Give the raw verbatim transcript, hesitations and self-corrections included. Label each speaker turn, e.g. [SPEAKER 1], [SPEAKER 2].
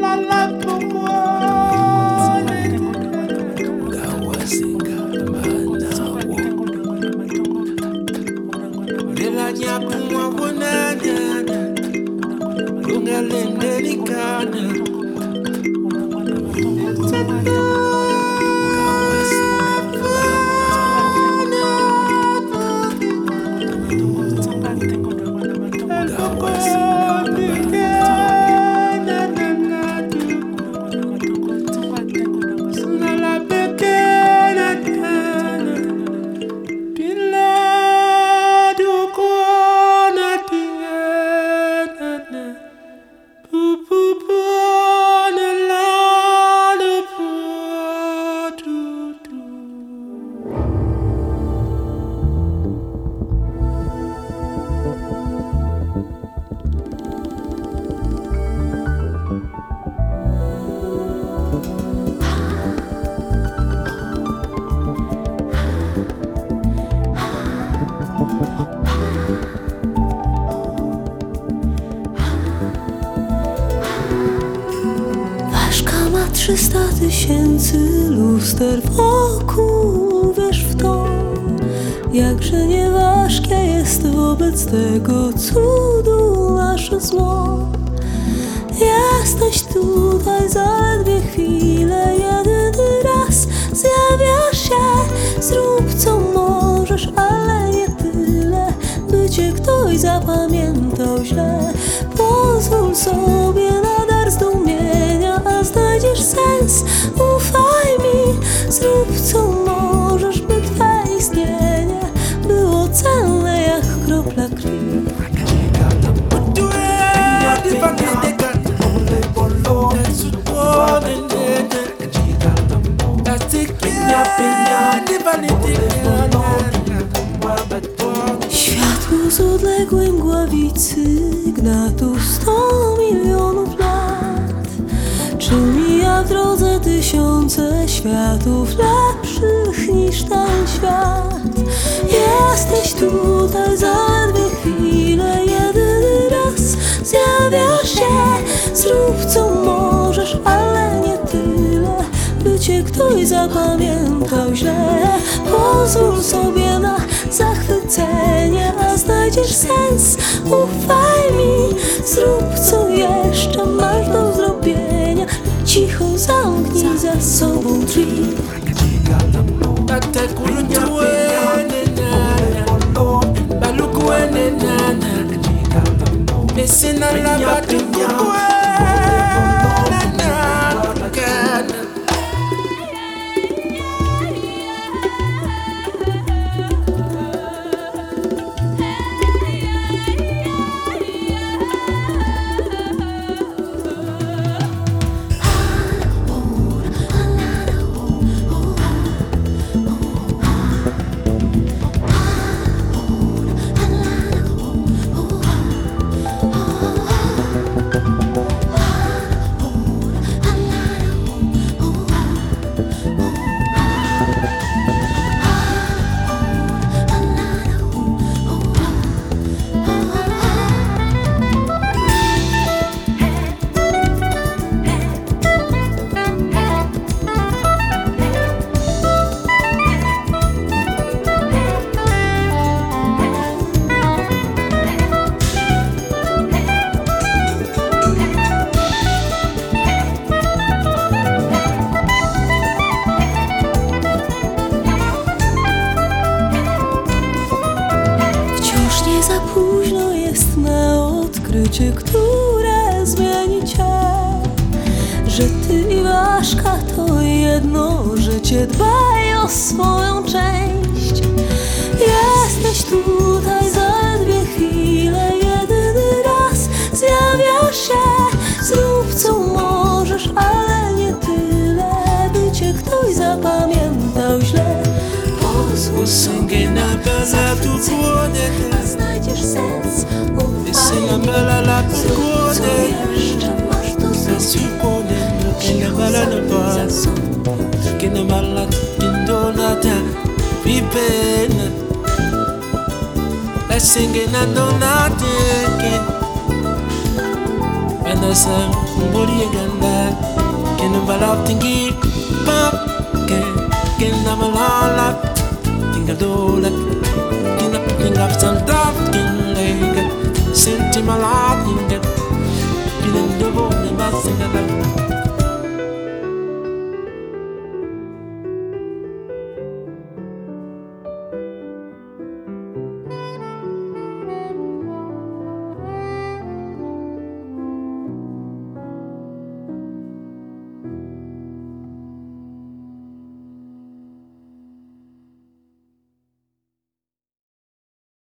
[SPEAKER 1] Trzysta tysięcy luster wokół, wiesz w to, jakże nieważkie jest wobec tego cudu nasze zło. Jesteś tutaj zaledwie chwilę, jedyny raz zjawiasz się. Zrób co możesz, ale nie tyle, by cię ktoś zapamiętał źle. Pozwól sobie na dar zdumienia, a znajdziesz sens. Ufaj mi, zrób co możesz, by twe istnienie było cenne jak kropla krwi. Światło z odległej mgławicy gna tu sto milionów lat. Czy mija w drodze tysiące światów lepszych niż ten świat? Jesteś tutaj zaledwie chwilę, jedyny raz zjawiasz się. Zrób co możesz, ale nie tyle, by cię ktoś zapamiętał źle. Pozwól sobie na zachwycenie, a znajdziesz sens. Ufaj mi, zrób co jeszcze masz do zrobienia. Cicho zamknij za sobą drzwi. Które zmieni cię, że ty i ważka to jedno życie. Dbaj o swoją część. Jesteś tutaj zaledwie chwilę, jedyny raz zjawiasz się. Zrób co możesz, ale nie tyle, by cię ktoś zapamiętał źle. Pozwól sobie na zachwycenie, a znajdziesz sens. Ufaj mi, zrób co jeszcze masz do zrobienia. Cicho zamknij za sobą.
[SPEAKER 2] Singing and do nothing, and the ser un body again that can never love thingy pop can can never love tinggal dolak can up tinggal santai